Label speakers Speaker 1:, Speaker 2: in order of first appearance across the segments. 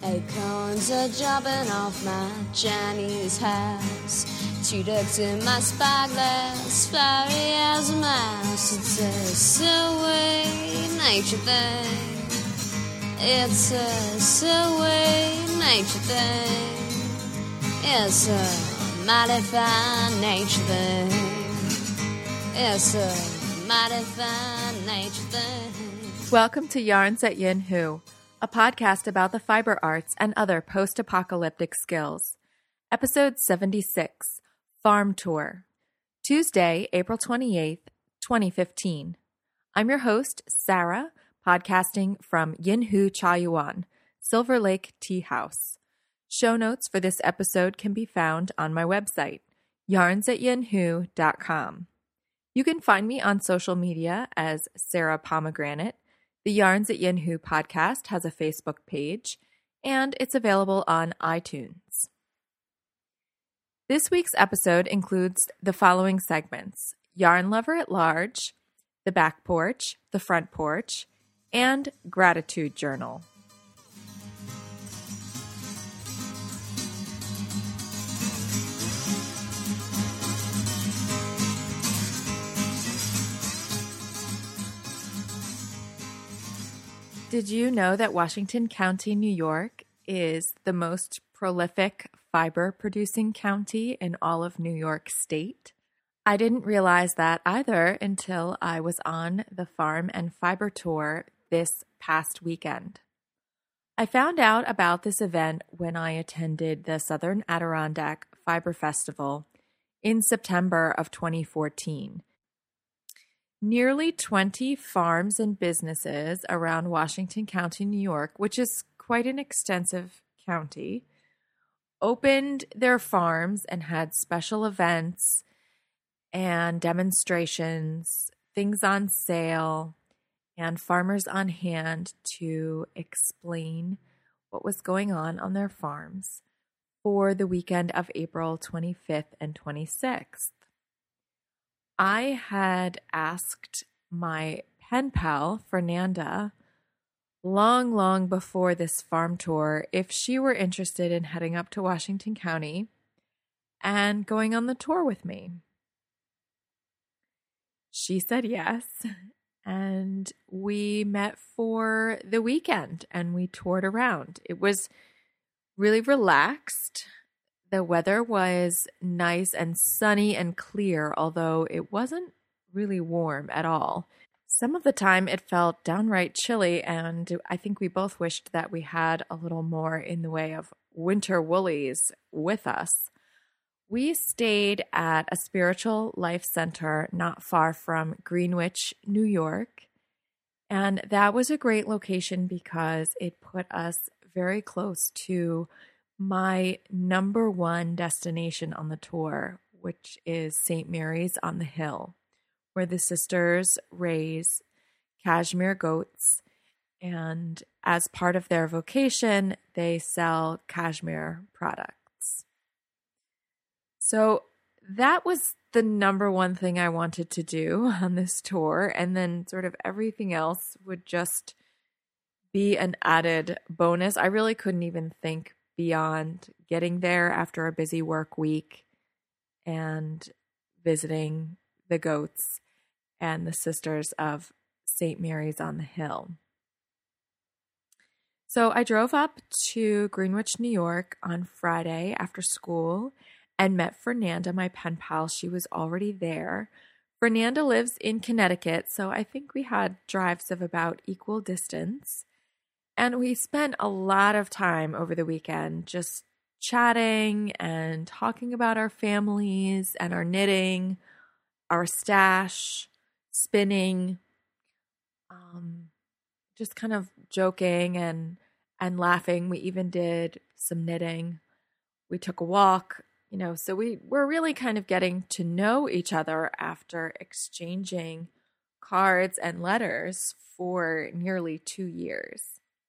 Speaker 1: Acorns are dropping off my Chinese house. 2 ducks in my spyglass, flowery as a mouse. It's a silly nature thing. It's a silly nature thing. It's a mighty fine nature thing. It's a mighty fine nature thing.
Speaker 2: Welcome to Yarns at Yin Hu, a podcast about the fiber arts and other post-apocalyptic skills. Episode 76, Farm Tour, Tuesday, April 28th, 2015. I'm your host, Sarah, podcasting from Yin Hu Chaoyuan, Silver Lake Tea House. Show notes for this episode can be found on my website, yarnsatyinhu.com. You can find me on social media as Sarah Pomegranate. The Yarns at Yin Hu podcast has a Facebook page, and it's available on iTunes. This week's episode includes the following segments: Yarn Lover at Large, The Back Porch, The Front Porch, and Gratitude Journal. Did you know that Washington County, New York is the most prolific fiber-producing county in all of New York State? I didn't realize that either until I was on the Farm and Fiber Tour this past weekend. I found out about this event when I attended the Southern Adirondack Fiber Festival in September of 2014. Nearly 20 farms and businesses around Washington County, New York, which is quite an extensive county, opened their farms and had special events and demonstrations, things on sale, and farmers on hand to explain what was going on their farms for the weekend of April 25th and 26th. I had asked my pen pal, Fernanda, long before this farm tour if she were interested in heading up to Washington County and going on the tour with me. She said yes, and we met for the weekend and we toured around. It was really relaxed. The weather was nice and sunny and clear, although it wasn't really warm at all. Some of the time it felt downright chilly, and I think we both wished that we had a little more in the way of winter woolies with us. We stayed at a spiritual life center not far from Greenwich, New York, and that was a great location because it put us very close to my number one destination on the tour, which is St. Mary's on the Hill, where the sisters raise cashmere goats, and as part of their vocation, they sell cashmere products. So that was the number one thing I wanted to do on this tour, and then sort of everything else would just be an added bonus. I really couldn't even think beyond getting there after a busy work week and visiting the goats and the Sisters of St. Mary's on the Hill. So I drove up to Greenwich, New York on Friday after school and met Fernanda, my pen pal. She was already there. Fernanda lives in Connecticut, so I think we had drives of about equal distance. And we spent a lot of time over the weekend just chatting and talking about our families and our knitting, our stash, spinning, just kind of joking and laughing. We even did some knitting. We took a walk, so we were really kind of getting to know each other after exchanging cards and letters for nearly 2 years.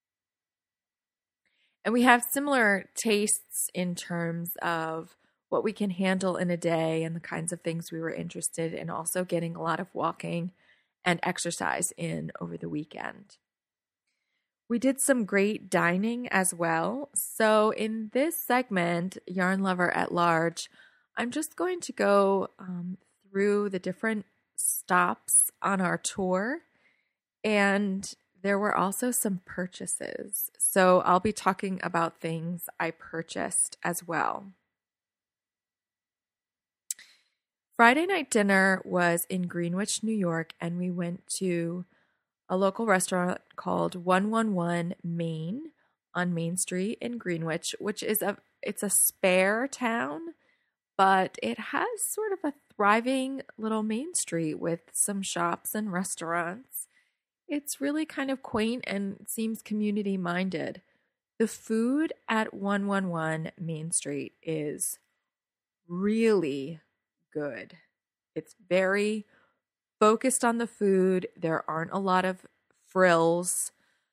Speaker 2: And we have similar tastes in terms of what we can handle in a day and the kinds of things we were interested in, also getting a lot of walking and exercise in over the weekend. We did some great dining as well. So, in this segment, Yarn Lover at Large, I'm just going to go through the different stops on our tour. And there were also some purchases. So, I'll be talking about things I purchased as well. Friday night dinner was in Greenwich, New York, and we went to a local restaurant called 111 Main on Main Street in Greenwich, which is it's a spare town, but it has sort of a thriving little main street with some shops and restaurants. It's really kind of quaint and seems community minded. The food at 111 Main Street is really good. It's very focused on the food. There aren't a lot of frills,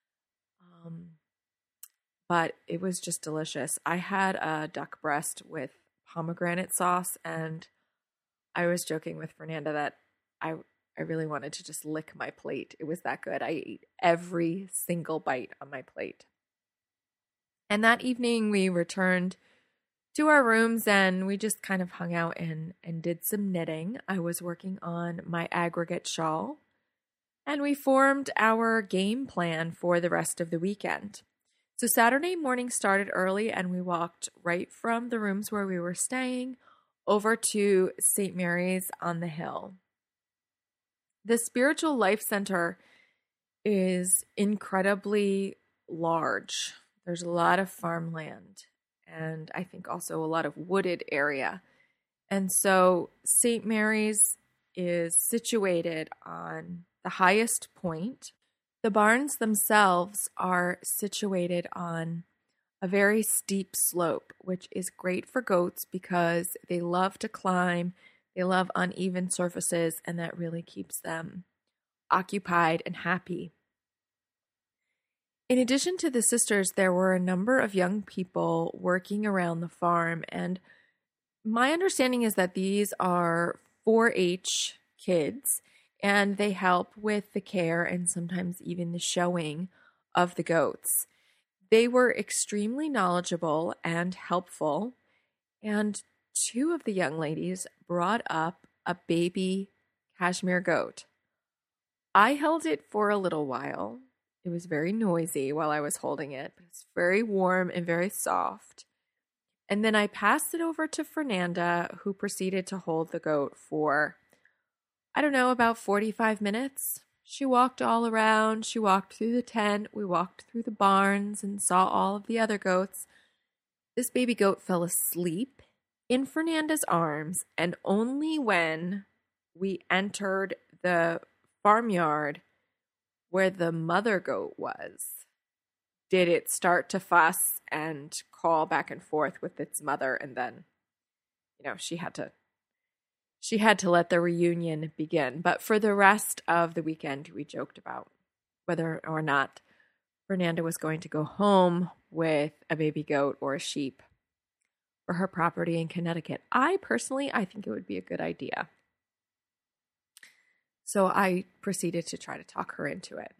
Speaker 2: but it was just delicious. I had a duck breast with pomegranate sauce, and I was joking with Fernanda that I really wanted to just lick my plate. It was that good. I ate every single bite on my plate. And that evening we returned to our rooms and we just kind of hung out and did some knitting. I was working on my aggregate shawl, and we formed our game plan for the rest of the weekend. So Saturday morning started early, and we walked right from the rooms where we were staying over to St. Mary's on the Hill. The Spiritual Life Center is incredibly large. There's a lot of farmland, and I think also a lot of wooded area. And so St. Mary's is situated on the highest point. The barns themselves are situated on a very steep slope, which is great for goats because they love to climb, they love uneven surfaces, and that really keeps them occupied and happy. In addition to the sisters, there were a number of young people working around the farm, and my understanding is that these are 4-H kids, and they help with the care and sometimes even the showing of the goats. They were extremely knowledgeable and helpful, and 2 of the young ladies brought up a baby cashmere goat. I held it for a little while. It was very noisy while I was holding it, but it's very warm and very soft. And then I passed it over to Fernanda, who proceeded to hold the goat for, I don't know, about 45 minutes. She walked all around. She walked through the tent. We walked through the barns and saw all of the other goats. This baby goat fell asleep in Fernanda's arms, and only when we entered the farmyard where the mother goat was did it start to fuss and call back and forth with its mother. And then, she had to let the reunion begin. But for the rest of the weekend, we joked about whether or not Fernanda was going to go home with a baby goat or a sheep for her property in Connecticut. I think it would be a good idea. So I proceeded to try to talk her into it.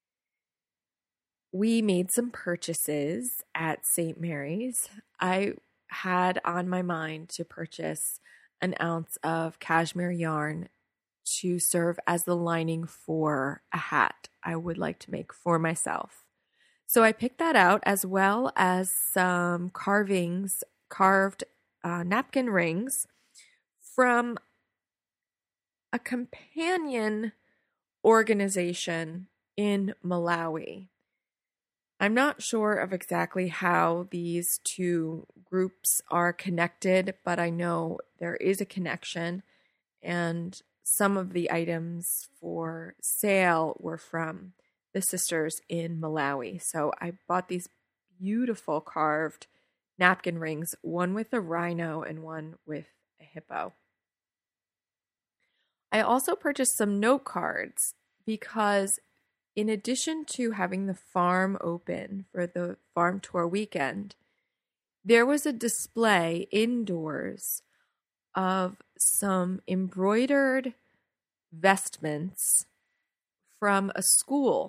Speaker 2: We made some purchases at St. Mary's. I had on my mind to purchase an ounce of cashmere yarn to serve as the lining for a hat I would like to make for myself. So I picked that out, as well as some carved napkin rings from a companion organization in Malawi. I'm not sure of exactly how these 2 groups are connected, but I know there is a connection, and some of the items for sale were from the sisters in Malawi. So I bought these beautiful carved napkin rings, one with a rhino and one with a hippo. I also purchased some note cards because in addition to having the farm open for the farm tour weekend, there was a display indoors of some embroidered vestments from a school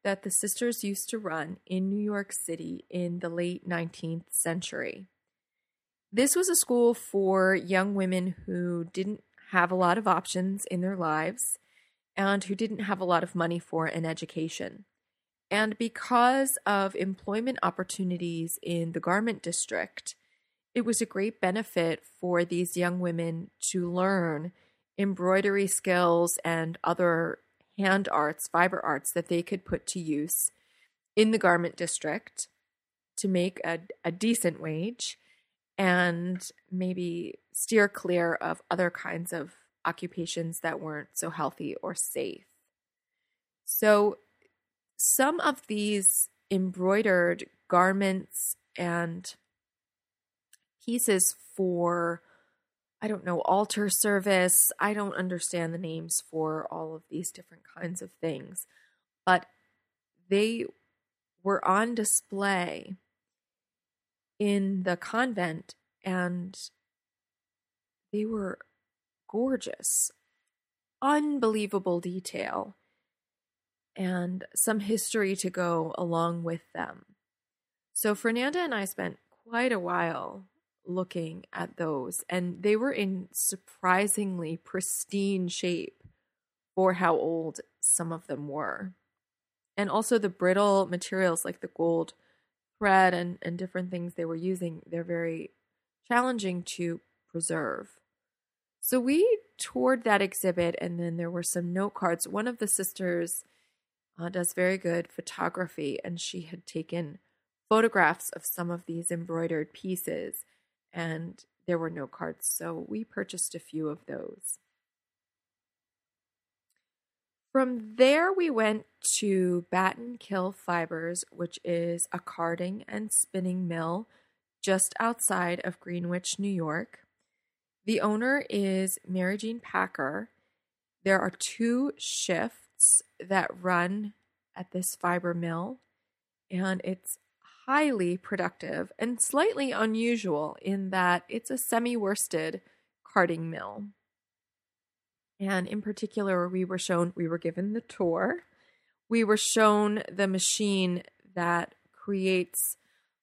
Speaker 2: that the sisters used to run in New York City in the late 19th century. This was a school for young women who didn't have a lot of options in their lives and who didn't have a lot of money for an education. And because of employment opportunities in the garment district, it was a great benefit for these young women to learn embroidery skills and other hand arts, fiber arts that they could put to use in the garment district to make a decent wage and maybe steer clear of other kinds of occupations that weren't so healthy or safe. So some of these embroidered garments and pieces for, I don't know, altar service. I don't understand the names for all of these different kinds of things, but they were on display in the convent and they were gorgeous, unbelievable detail, and some history to go along with them. So Fernanda and I spent quite a while looking at those, and they were in surprisingly pristine shape for how old some of them were. And also the brittle materials like the gold thread and different things they were using, they're very challenging to preserve. So we toured that exhibit, and then there were some note cards. One of the sisters does very good photography, and she had taken photographs of some of these embroidered pieces, and there were note cards, so we purchased a few of those. From there, we went to Battenkill Fibers, which is a carding and spinning mill just outside of Greenwich, New York. The owner is Mary Jean Packer. There are 2 shifts that run at this fiber mill, and it's highly productive and slightly unusual in that it's a semi-worsted carding mill. And in particular, we were given the tour. We were shown the machine that creates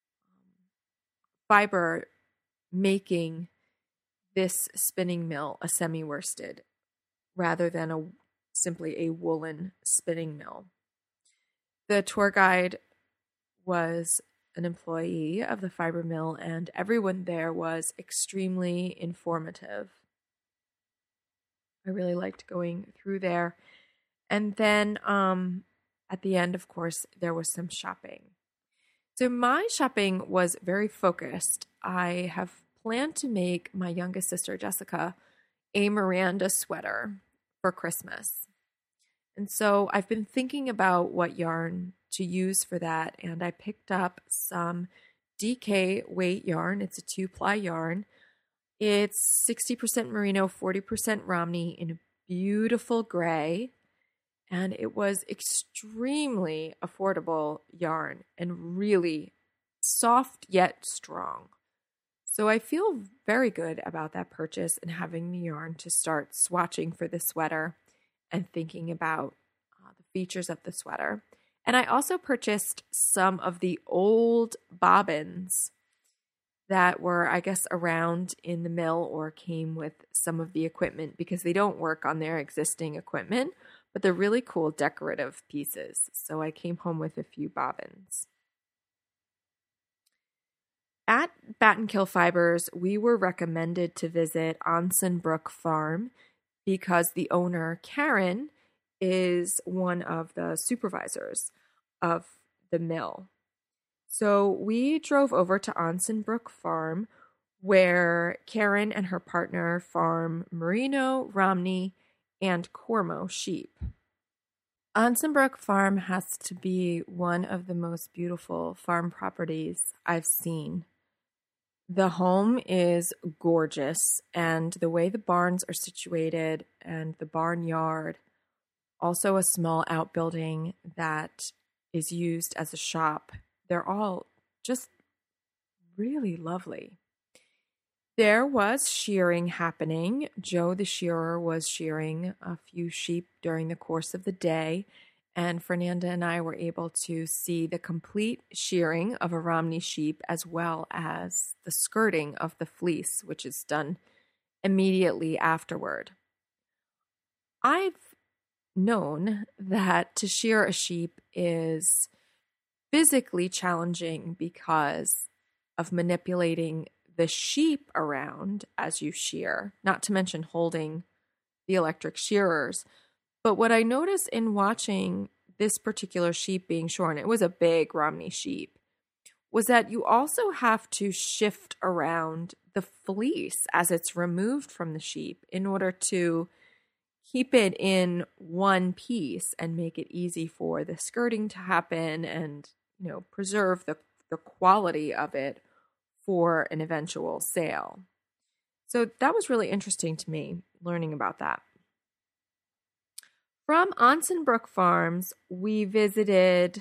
Speaker 2: fiber, making this spinning mill a semi-worsted rather than simply a woolen spinning mill. The tour guide was an employee of the fiber mill, and everyone there was extremely informative. I really liked going through there. And then at the end, of course, there was some shopping. So my shopping was very focused. I have planned to make my youngest sister, Jessica, a Miranda sweater for Christmas. And so I've been thinking about what yarn to use for that, and I picked up some DK weight yarn. It's a 2-ply yarn. It's 60% merino, 40% Romney in a beautiful gray, and it was extremely affordable yarn and really soft yet strong. So I feel very good about that purchase and having the yarn to start swatching for the sweater and thinking about the features of the sweater. And I also purchased some of the old bobbins that were, I guess, around in the mill or came with some of the equipment because they don't work on their existing equipment, but they're really cool decorative pieces. So I came home with a few bobbins. At Battenkill Fibers, we were recommended to visit Onsen Brook Farm because the owner, Karen, is one of the supervisors of the mill. So we drove over to Onsen Brook Farm, where Karen and her partner farm merino, Romney, and Cormo sheep. Onsen Brook Farm has to be one of the most beautiful farm properties I've seen. The home is gorgeous, and the way the barns are situated and the barnyard, also a small outbuilding that is used as a shop, they're all just really lovely. There was shearing happening. Joe the shearer was shearing a few sheep during the course of the day, And Fernanda and I were able to see the complete shearing of a Romney sheep as well as the skirting of the fleece, which is done immediately afterward. I've known that to shear a sheep is physically challenging because of manipulating the sheep around as you shear, not to mention holding the electric shearers. But what I noticed in watching this particular sheep being shorn, it was a big Romney sheep, was that you also have to shift around the fleece as it's removed from the sheep in order to keep it in one piece and make it easy for the skirting to happen and, preserve the quality of it for an eventual sale. So that was really interesting to me, learning about that. From Onsenbrook Farms, we visited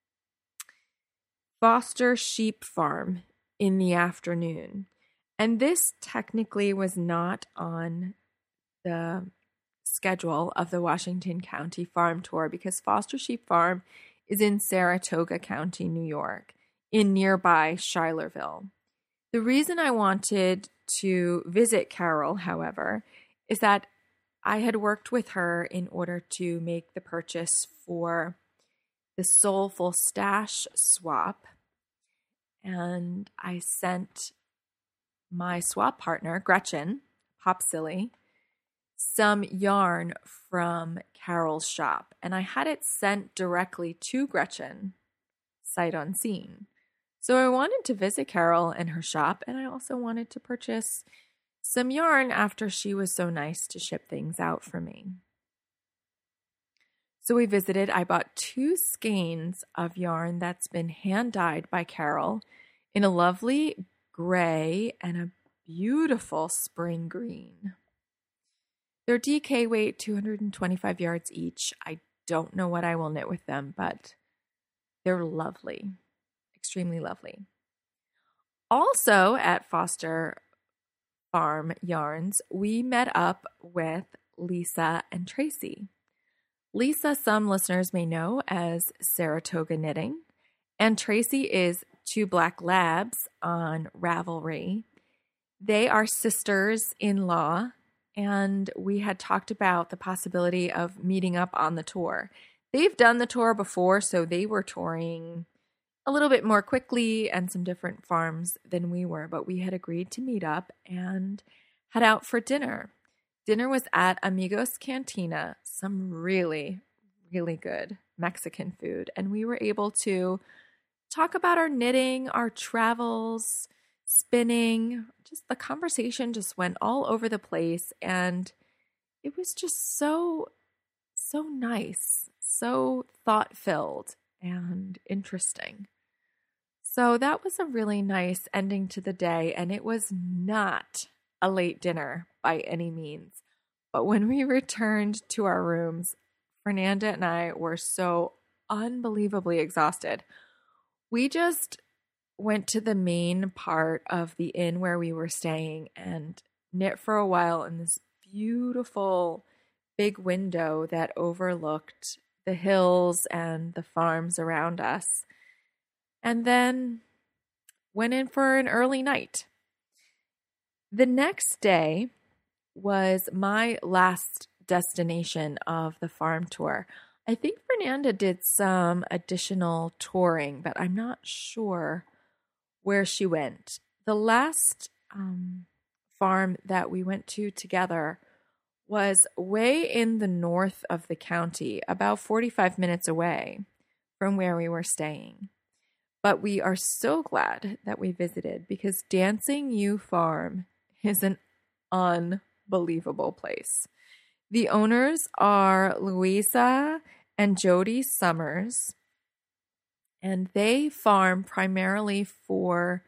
Speaker 2: Foster Sheep Farm in the afternoon. And this technically was not on the schedule of the Washington County Farm Tour because Foster Sheep Farm is in Saratoga County, New York, in nearby Schuylerville. The reason I wanted to visit Carol, however, is that I had worked with her in order to make the purchase for the Soulful Stash swap. And I sent my swap partner, Gretchen Popsilly, some yarn from Carol's shop. And I had it sent directly to Gretchen, sight unseen. So I wanted to visit Carol and her shop, and I also wanted to purchase some yarn after she was so nice to ship things out for me. So we visited. I bought 2 skeins of yarn that's been hand-dyed by Carol in a lovely gray and a beautiful spring green. They're DK weight, 225 yards each. I don't know what I will knit with them, but they're lovely, extremely lovely. Also at Foster Farm Yarns, we met up with Lisa and Tracy. Lisa, some listeners may know as Saratoga Knitting, and Tracy is Two Black Labs on Ravelry. They are sisters-in-law, and we had talked about the possibility of meeting up on the tour. They've done the tour before, so they were touring a little bit more quickly and some different farms than we were, but we had agreed to meet up and head out for dinner. Dinner was at Amigos Cantina, some really, really good Mexican food, and we were able to talk about our knitting, our travels, spinning. Just the conversation just went all over the place, and it was just so nice, so thought-filled and interesting. So that was a really nice ending to the day, and it was not a late dinner by any means. But when we returned to our rooms, Fernanda and I were so unbelievably exhausted. We just went to the main part of the inn where we were staying and knit for a while in this beautiful big window that overlooked the hills and the farms around us. And then went in for an early night. The next day was my last destination of the farm tour. I think Fernanda did some additional touring, but I'm not sure where she went. The last farm that we went to together was way in the north of the county, about 45 minutes away from where we were staying. But we are so glad that we visited because Dancing U Farm is an unbelievable place. The owners are Louisa and Jody Summers, and they farm primarily for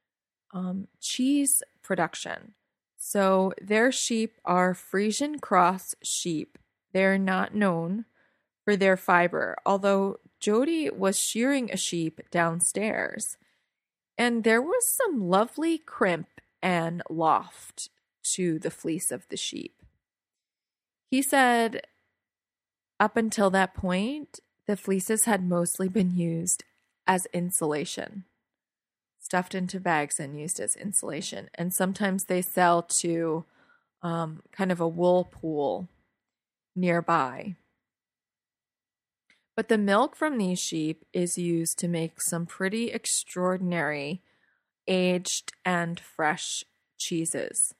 Speaker 2: cheese production. So their sheep are Frisian cross sheep. They're not known for their fiber, although Jody was shearing a sheep downstairs, and there was some lovely crimp and loft to the fleece of the sheep. He said up until that point, the fleeces had mostly been used as insulation, stuffed into bags and used as insulation. And sometimes they sell to kind of a wool pool nearby. But the milk from these sheep is used to make some pretty extraordinary aged and fresh cheeses.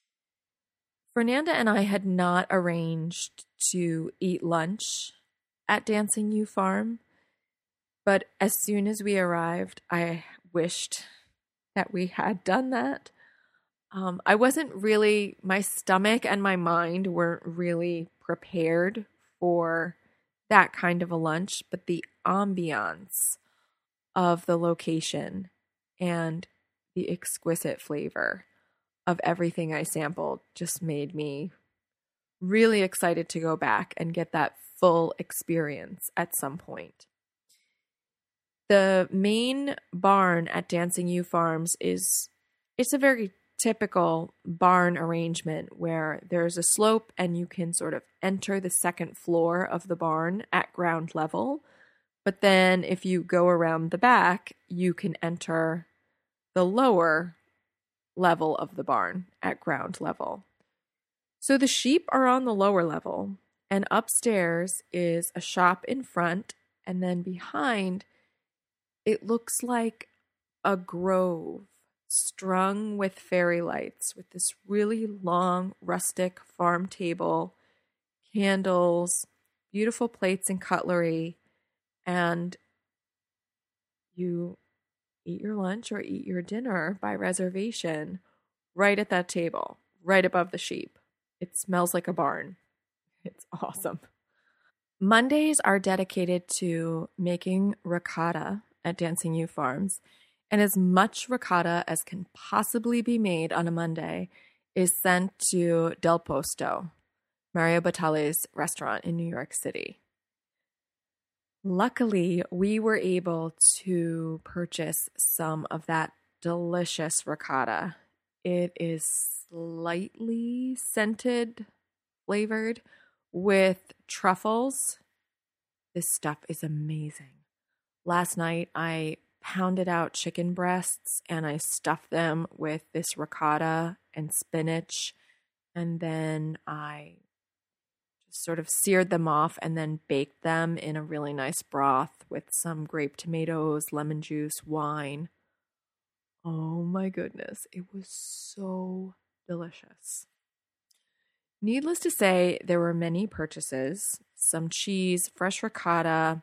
Speaker 2: Fernanda and I had not arranged to eat lunch at Dancing Ewe Farm, but as soon as we arrived, I wished that we had done that. I wasn't really, my stomach and my mind weren't really prepared for that kind of a lunch, but the ambiance of the location and the exquisite flavor of everything I sampled just made me really excited to go back and get that full experience at some point. The main barn at Dancing Ewe Farms it's a very typical barn arrangement where there's a slope and you can sort of enter the second floor of the barn at ground level. But then if you go around the back, you can enter the lower level of the barn at ground level. So the sheep are on the lower level, and upstairs is a shop in front, and then behind it looks like a grove strung with fairy lights with this really long rustic farm table, candles, beautiful plates and cutlery, and you eat your lunch or eat your dinner by reservation right at that table, right above the sheep. It smells like a barn. It's awesome. Mondays are dedicated to making ricotta at Dancing Ewe Farms, and as much ricotta as can possibly be made on a Monday is sent to Del Posto, Mario Batale's restaurant in New York City. Luckily, we were able to purchase some of that delicious ricotta. It is slightly scented, flavored with truffles. This stuff is amazing. Last night, I pounded out chicken breasts and I stuffed them with this ricotta and spinach, and then I sort of seared them off and then baked them in a really nice broth with some grape tomatoes, lemon juice, wine. Oh my goodness, it was so delicious. Needless to say, there were many purchases, some cheese, fresh ricotta,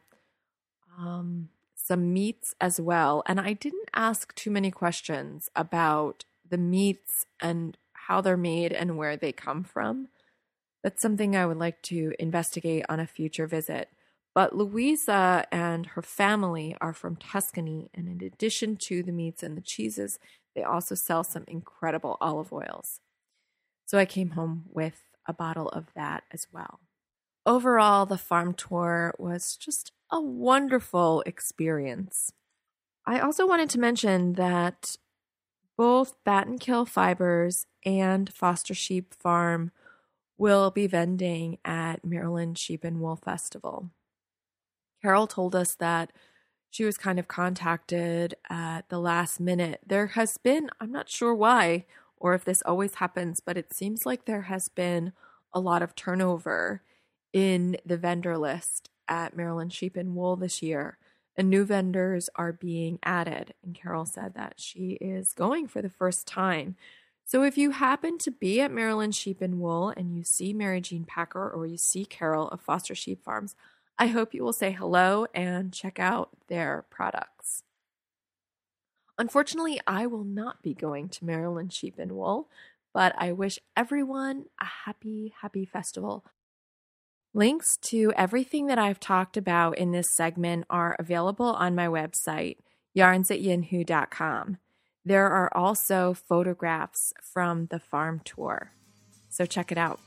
Speaker 2: some meats as well. And I didn't ask too many questions about the meats and how they're made and where they come from. That's something I would like to investigate on a future visit. But Louisa and her family are from Tuscany, and in addition to the meats and the cheeses, they also sell some incredible olive oils. So I came home with a bottle of that as well. Overall, the farm tour was just a wonderful experience. I also wanted to mention that both Battenkill Fibers and Foster Sheep Farm will be vending at Maryland Sheep and Wool Festival. Carol told us that she was kind of contacted at the last minute. There has been, I'm not sure why or if this always happens, but it seems like there has been a lot of turnover in the vendor list at Maryland Sheep and Wool this year, and new vendors are being added. And Carol said that she is going for the first time. So if you happen to be at Maryland Sheep and Wool and you see Mary Jean Packer or you see Carol of Foster Sheep Farms, I hope you will say hello and check out their products. Unfortunately, I will not be going to Maryland Sheep and Wool, but I wish everyone a happy, happy festival. Links to everything that I've talked about in this segment are available on my website, yarns@yinhu.com. There are also photographs from the farm tour, so check it out.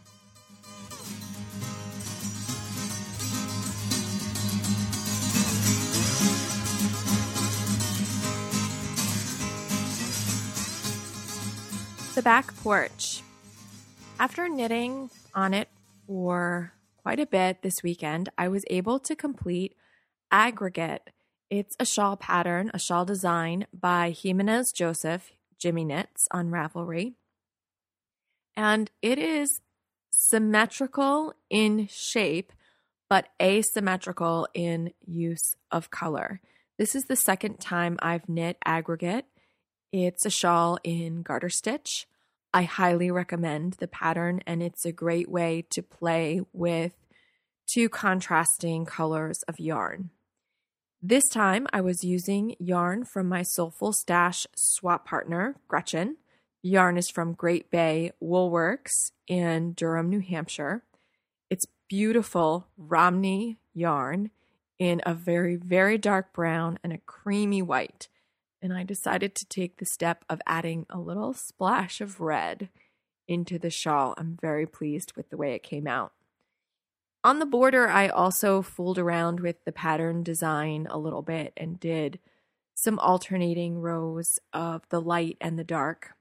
Speaker 2: The back porch. After knitting on it for quite a bit this weekend, I was able to complete Aggregate. It's a shawl pattern, a shawl design by Jimenez Joseph, Jimmy Knits on Ravelry. And it is symmetrical in shape, but asymmetrical in use of color. This is the second time I've knit Aggregate. It's a shawl in garter stitch. I highly recommend the pattern, and it's a great way to play with two contrasting colors of yarn. This time I was using yarn from my Soulful Stash swap partner, Gretchen. The yarn is from Great Bay Woolworks in Durham, New Hampshire. It's beautiful Romney yarn in a very, very dark brown and a creamy white. And I decided to take the step of adding a little splash of red into the shawl. I'm very pleased with the way it came out. On the border, I also fooled around with the pattern design a little bit and did some alternating rows of the light and the dark.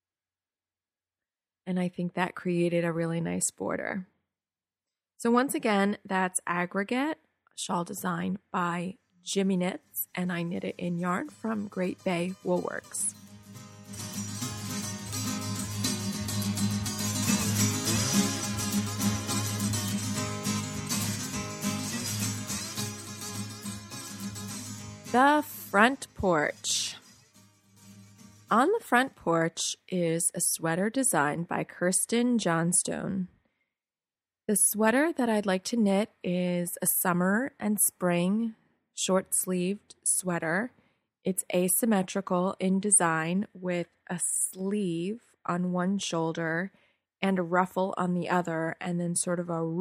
Speaker 2: And I think that created a really nice border. So once again, that's Aggregate, shawl design by Jimmy Knits, and I knit it in yarn from Great Bay Woolworks. The front porch. On the front porch is a sweater designed by Kirsten Johnstone. The sweater that I'd like to knit is a summer and spring short-sleeved sweater. It's asymmetrical in design with a sleeve on one shoulder and a ruffle on the other, and then sort of a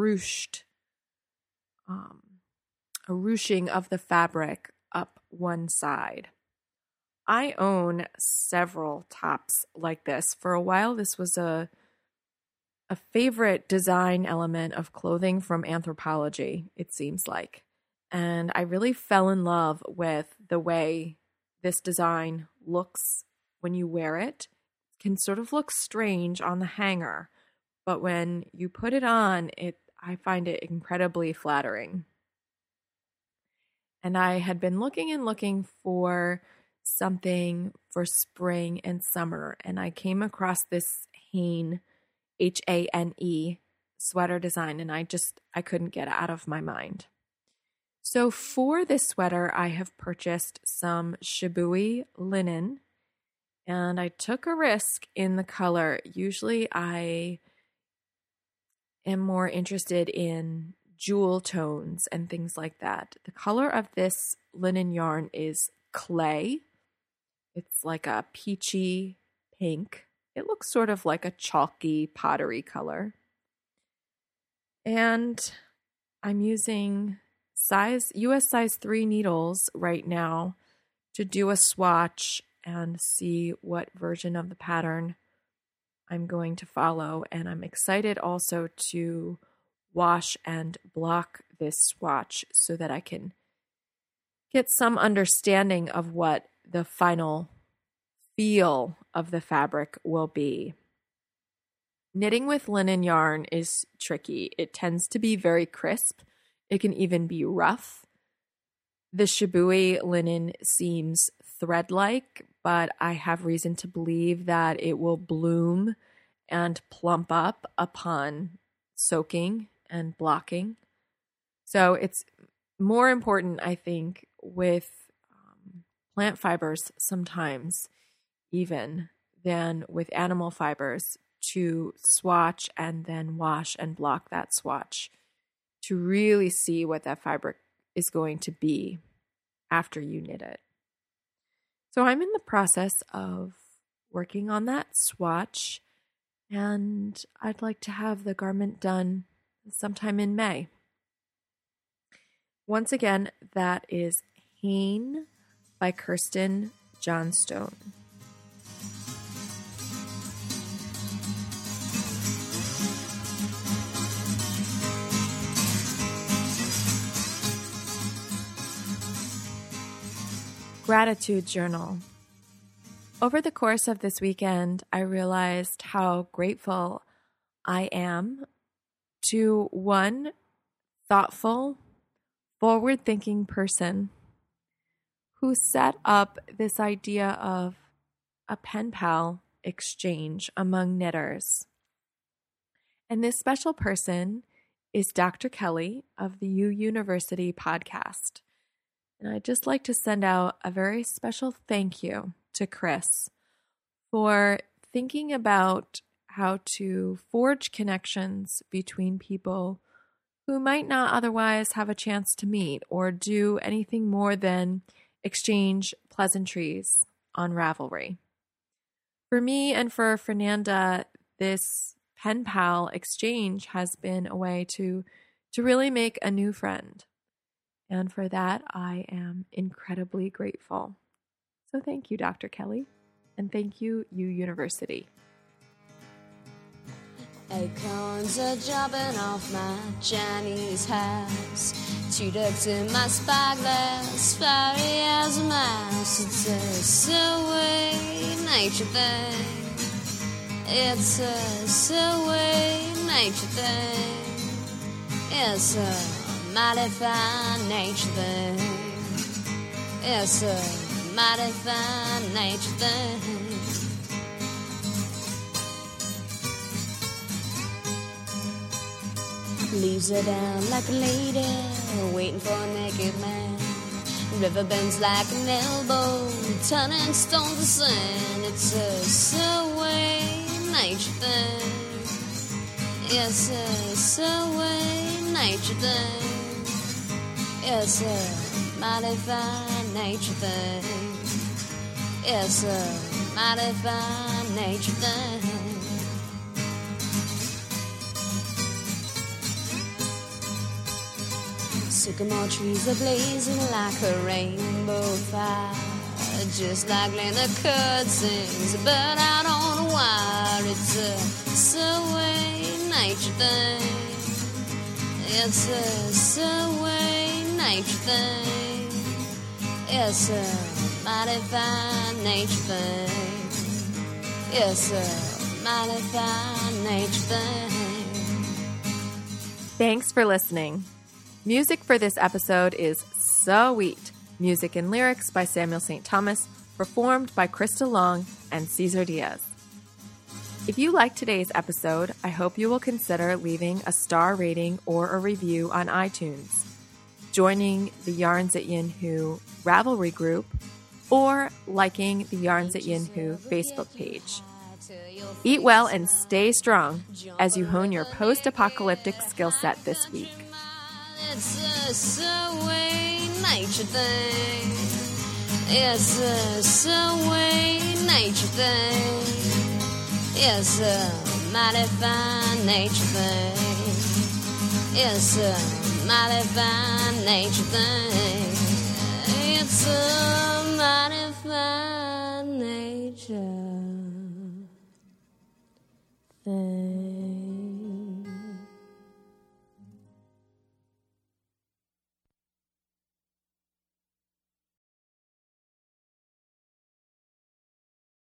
Speaker 2: ruching of the fabric up one side. I own several tops like this. For a while, this was a favorite design element of clothing from Anthropologie, it seems like. And I really fell in love with the way this design looks when you wear it. It can sort of look strange on the hanger, but when you put it on, I find it incredibly flattering. And I had been looking for something for spring and summer, and I came across this Hanes, Hane, sweater design, and I couldn't get it out of my mind. So for this sweater, I have purchased some Shibui linen, and I took a risk in the color. Usually I am more interested in jewel tones and things like that. The color of this linen yarn is clay. It's like a peachy pink. It looks sort of like a chalky pottery color. And I'm using US size 3 needles right now to do a swatch and see what version of the pattern I'm going to follow. And I'm excited also to wash and block this swatch so that I can get some understanding of what the final feel of the fabric will be. Knitting with linen yarn is tricky. It tends to be very crisp. It can even be rough. The Shibui linen seems thread-like, but I have reason to believe that it will bloom and plump up upon soaking and blocking. So it's more important, I think, with plant fibers sometimes even than with animal fibers to swatch and then wash and block that swatch to really see what that fabric is going to be after you knit it. So I'm in the process of working on that swatch, and I'd like to have the garment done sometime in May. Once again, that is Hanes by Kirsten Johnstone. Gratitude journal. Over the course of this weekend, I realized how grateful I am to one thoughtful, forward-thinking person who set up this idea of a pen pal exchange among knitters. And this special person is Dr. Kelly of the U University podcast. And I'd just like to send out a very special thank you to Chris for thinking about how to forge connections between people who might not otherwise have a chance to meet or do anything more than exchange pleasantries on Ravelry. For me and for Fernanda, this pen pal exchange has been a way to really make a new friend. And for that, I am incredibly grateful. So thank you, Dr. Kelly, and thank you, U University.
Speaker 1: Acorns are dropping off my Chinese house. 2 ducks in my spyglass, fiery as a mouse. It's a silly nature thing. It's a silly nature thing. It's a mighty fine nature thing. It's a mighty fine nature thing. Leaves her down like a lady, waiting for a naked man. River bends like an elbow, turning stone to sand. It's a silly nature thing. It's a silly nature thing. It's a mighty fine nature thing. It's a mighty fine nature thing. Sycamore trees are blazing like a rainbow fire. Just like Linda Curd sings a bird out on a wire. It's a silly nature thing. It's a silly nature thing. It's a mighty fine nature thing. It's a mighty fine nature thing.
Speaker 2: Thanks for listening. Music for this episode is Sweet. Music and lyrics by Samuel St. Thomas, performed by Krista Long and Cesar Diaz. If you liked today's episode, I hope you will consider leaving a star rating or a review on iTunes, joining the Yarns at Yin Hu Ravelry group, or liking the Yarns at Yin Hu Facebook page. Eat well and stay strong as you hone your post-apocalyptic skill set this week.
Speaker 1: It's a silly nature thing. It's a silly nature thing. It's a mighty fine nature thing. It's a mighty fine nature thing. It's a mighty fine nature.